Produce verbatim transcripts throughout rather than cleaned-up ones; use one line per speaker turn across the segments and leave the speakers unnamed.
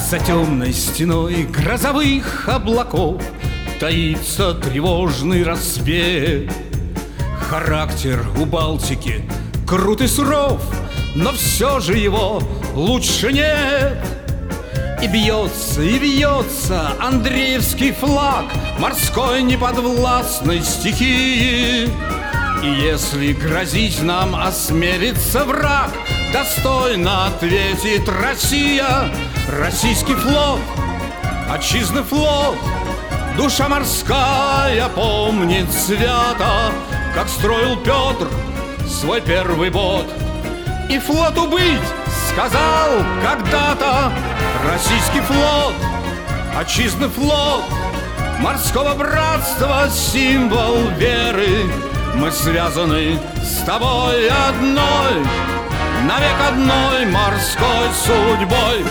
За темной стеной грозовых облаков таится тревожный рассвет. Характер у Балтики крут и суров, но все же его лучше нет. И бьется, и бьется Андреевский флаг морской неподвластной стихии. И если грозить нам осмелится враг, достойно ответит Россия. Российский флот, отчизны флот, душа морская помнит свято, как строил Петр свой первый бот. И флоту быть сказал когда-то российский флот, отчизны флот, морского братства символ веры. Мы связаны с тобой одной, навек одной морской судьбой.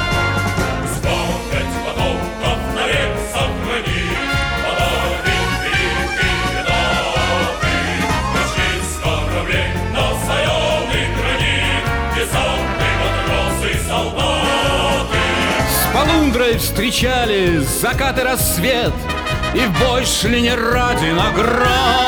Сто пять потомков навек сохранить, подарим великие даты. Нашлись кораблей на соленый гранит, десантные матросы и солдаты.
С полундрой встречали закат и рассвет, и в бой шли не ради награды.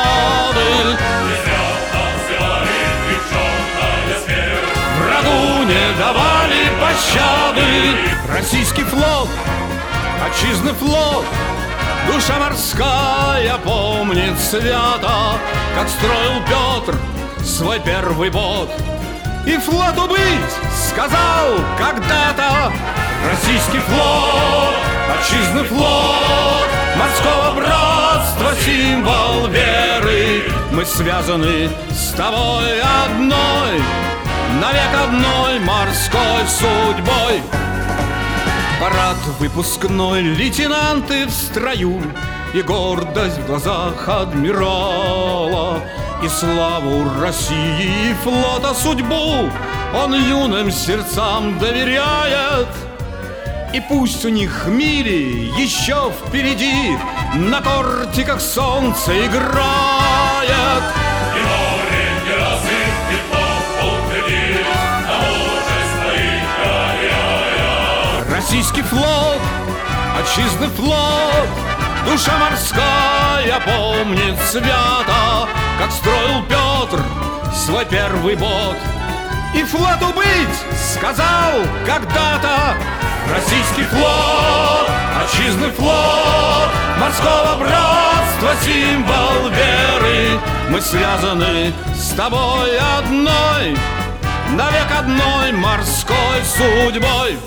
Врагу не давали пощады. Российский флот, отчизны флот, душа морская помнит свято, как строил Петр свой первый бот. И флоту быть сказал когда-то российский флот, отчизны флот, морского братства символ веры. Мы связаны с тобой одной, навек одной морской судьбой. Парад выпускной, лейтенанты в строю, и гордость в глазах адмирала, и славу России и флота судьбу он юным сердцам доверяет. И пусть у них мили еще впереди, на кортиках солнце играет.
И море не разит, и флот утвердит, на мужество их гоняя.
Российский флот, отчизны флот, душа морская помнит свято, как строил Петр свой первый бот. И флоту быть сказал когда-то российский флот, отчизны флот, морского братства символ веры. Мы связаны с тобой одной, навек одной морской судьбой.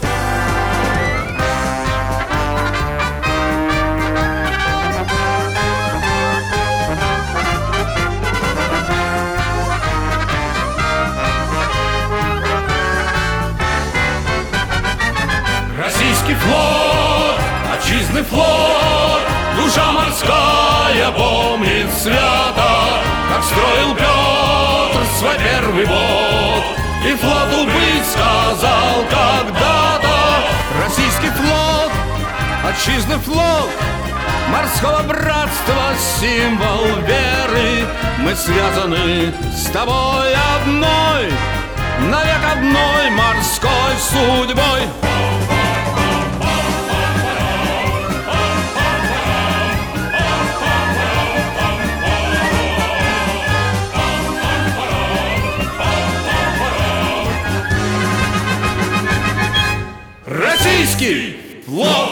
Российский флот, отчизны флот, душа морская помнит свято, как строил Петр свой первый бот. И флоту быть сказал когда-то российский флот, отчизны флот, морского братства символ веры. Мы связаны с тобой одной, навек одной морской судьбой. Российский флот!